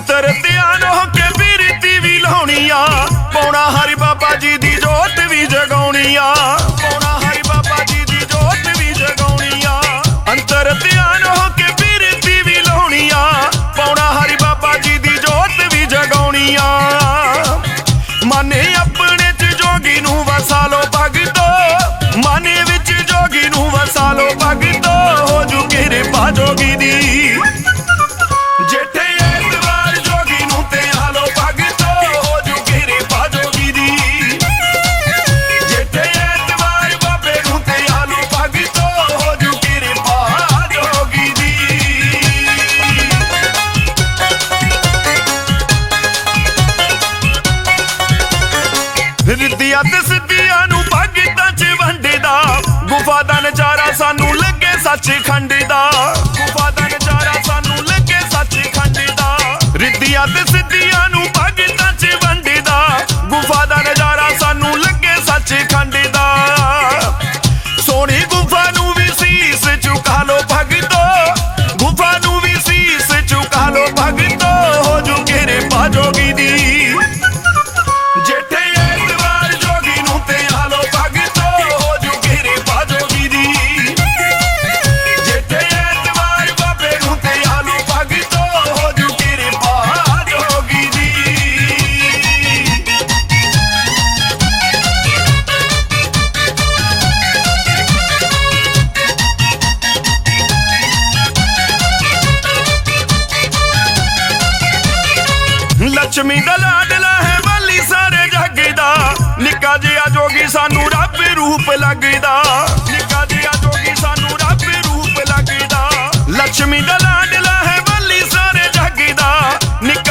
ਅੰਤਰ ਧਿਆਨ ਹੋ ਕੇ ਬਿਰਤੀ ਵੀ ਲਾਉਣੀ ਆ ਪਾਉਣਾ ਹਰੀ ਬਾਬਾ ਜੀ ਦੀ ਜੋਤ ਵੀ ਜਗਾਉਣੀ ਆ ਪਾਉਣਾ ਹਰੀ ਬਾਬਾ ਜੀ ਦੀ ਜੋਤ ਵੀ ਜਗਾਉਣੀ ਆ ਅੰਤਰ ਧਿਆਨ ਹੋ ਕੇ ਬਿਰਤੀ ਵੀ ਲਾਉਣੀ ਆ ਪਾਉਣਾ ਹਰੀ ਬਾਬਾ ਜੀ ਦੀ ਜੋਤ ਵੀ ਜਗਾਉਣੀ ਆ ਮਨ ਆਪਣੇ ਚ ਜੋਗੀ ਨੂੰ ਵਸਾ ਲੋ ਭਗਤੋ ਮਨ ਵਿੱਚ ਜੋਗੀ ਨੂੰ ਵਸਾ ਲੋ ਭਗਤੋ ਹੋ ਜੂ ਕਿਰਪਾ ਜੋਗੀ ਦੀ ਜਿੱਥੇ ਐਤਵਾਰ ਜੋਗੀ ਨੂੰ ਤੇ ਹਾਲੋ ਭਗਤੋ ਹੋ ਜੂ ਕਿਰਪਾ ਜੋਗੀ ਦੀ ਜਿੱਥੇ ਐਤਵਾਰ ਬਾਬੇ ਨੂੰ ਤੇ ਹਾਲੋ ਭਗਤੋ ਹੋ ਜੂ ਕਿਰਪਾ ਜੋਗੀ ਦੀ ਰਿੱਧੀਆਂ ਤੇ ਸਿੱਧੀਆਂ ਨੂੰ ਭਗਤਾਂ ਚ ਵੰਡਦਾ ਗੁਫਾ ਦਾ ਨਜ਼ਾਰਾ ਸਾਨੂੰ ਲੱਗੇ ਸੱਚਖੰਡ ਦਾ ਗੁਫਾ ਦਾ ਨਜ਼ਾਰਾ ਸਾਨੂੰ ਲੱਗੇ ਸੱਚਖੰਡ ਦਾ ਰਿੱਧੀਆਂ ਤੇ ਸਿੱਧੀਆਂ ਨੂੰ ਭਗਤਾਂ ਚ ਵੰਡਦਾ ਗੁਫਾ ਦਾ ਨਜ਼ਾਰਾ ਸਾਨੂੰ ਲੱਗੇ ਸੱਚਖੰਡ ਦਾ ਸੋਹਣੀ ਗੁਫਾ ਨੂੰ ਵੀ ਸੀਸ ਝੁਕਾ ਲੋ ਭਗਤੋ ਗੁਫਾ ਨੂੰ ਵੀ ਸੀਸ ਝੁਕਾ ਲੋ ਭਗਤੋ ਹੋ ਜੂ ਕਿਰਪਾ ਜੋਗੀ ਦੀ ਜਿੱਥੇ ਐਤਵਾਰ ਜੋਗੀ ਨੂੰ ਤੇ ਹਾਲੋ ਭਗਤੋ ਹੋ ਜੂ ਕਿਰਪਾ ਜੋਗੀ ਦੀ ਜਿੱਥੇ ਐਤਵਾਰ ਬਾਬੇ ਨੂੰ ਤੇ ਹਾਲੋ ਭਗਤੋ ਹੋ ਜੂ ਕਿਰਪਾ ਜੋਗੀ ਦੀ ਲక్ష్ਮੀ ਦਾ ਲਾਡਲਾ ਹੈ ਵਾਲੀ ਸਾਰੇ ਜੱਗ ਦਾ ਨਿੱਕਾ ਜਿਹਾ ਜੋਗੀ ਸਾਨੂੰ ਰੱਬ ਰੂਪ ਲੱਗਦਾ ਨਿੱਕਾ ਜਿਹਾ ਜੋਗੀ ਸਾਨੂੰ ਰੱਬ ਰੂਪ ਲੱਗਦਾ ਲక్ష్ਮੀ ਦਾ ਲਾਡਲਾ ਹੈ ਵਾਲੀ ਸਾਰੇ ਜੱਗ ਦਾ ਨਿੱਕਾ